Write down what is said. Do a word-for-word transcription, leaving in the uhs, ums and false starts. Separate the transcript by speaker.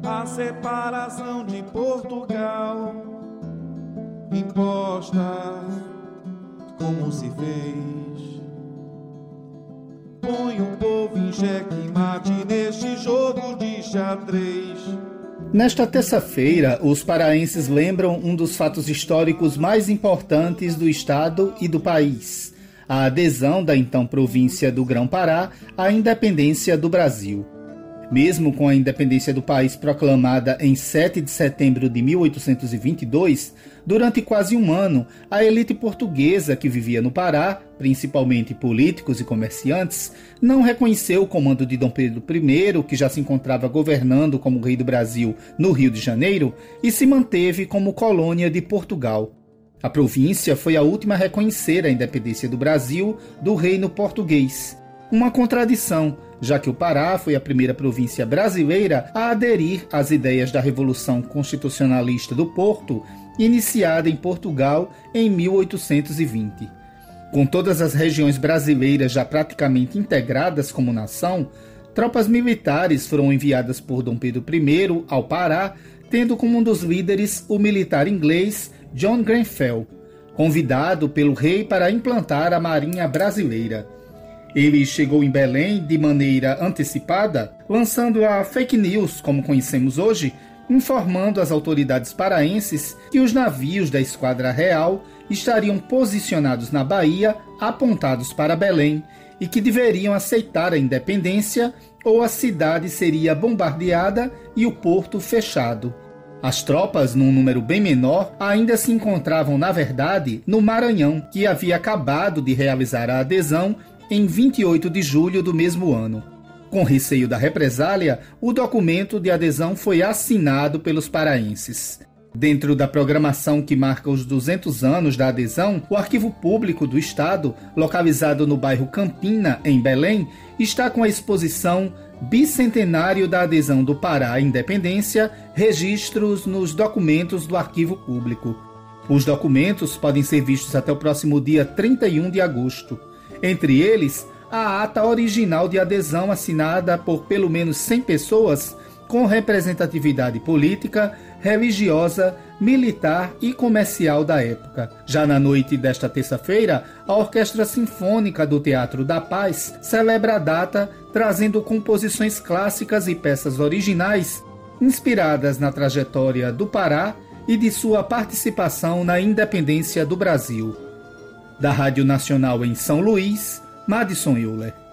Speaker 1: a separação de Portugal, imposta como se fez. Põe o povo em xeque-mate neste jogo de xadrez.
Speaker 2: Nesta terça-feira, os paraenses lembram um dos fatos históricos mais importantes do estado e do país: a adesão da então província do Grão-Pará à independência do Brasil. Mesmo com a independência do país proclamada em sete de setembro de mil oitocentos e vinte e dois, durante quase um ano, a elite portuguesa que vivia no Pará, principalmente políticos e comerciantes, não reconheceu o comando de Dom Pedro I, que já se encontrava governando como rei do Brasil no Rio de Janeiro, e se manteve como colônia de Portugal. A província foi a última a reconhecer a independência do Brasil do reino português. Uma contradição, já que o Pará foi a primeira província brasileira a aderir às ideias da Revolução Constitucionalista do Porto, iniciada em Portugal em mil oitocentos e vinte. Com todas as regiões brasileiras já praticamente integradas como nação, tropas militares foram enviadas por Dom Pedro I ao Pará, tendo como um dos líderes o militar inglês John Grenfell, convidado pelo rei para implantar a Marinha Brasileira. Ele chegou em Belém de maneira antecipada, lançando a fake news, como conhecemos hoje, informando as autoridades paraenses que os navios da Esquadra Real estariam posicionados na Bahia, apontados para Belém, e que deveriam aceitar a independência ou a cidade seria bombardeada e o porto fechado. As tropas, num número bem menor, ainda se encontravam, na verdade, no Maranhão, que havia acabado de realizar a adesão em vinte e oito de julho do mesmo ano. Com receio da represália, o documento de adesão foi assinado pelos paraenses. Dentro da programação que marca os duzentos anos da adesão, o Arquivo Público do Estado, localizado no bairro Campina, em Belém, está com a exposição Bicentenário da Adesão do Pará à Independência, registros nos documentos do Arquivo Público. Os documentos podem ser vistos até o próximo dia trinta e um de agosto. Entre eles, a ata original de adesão assinada por pelo menos cem pessoas com representatividade política, religiosa, militar e comercial da época. Já na noite desta terça-feira, a Orquestra Sinfônica do Teatro da Paz celebra a data trazendo composições clássicas e peças originais inspiradas na trajetória do Pará e de sua participação na independência do Brasil. Da Rádio Nacional em São Luís, Madison Euler.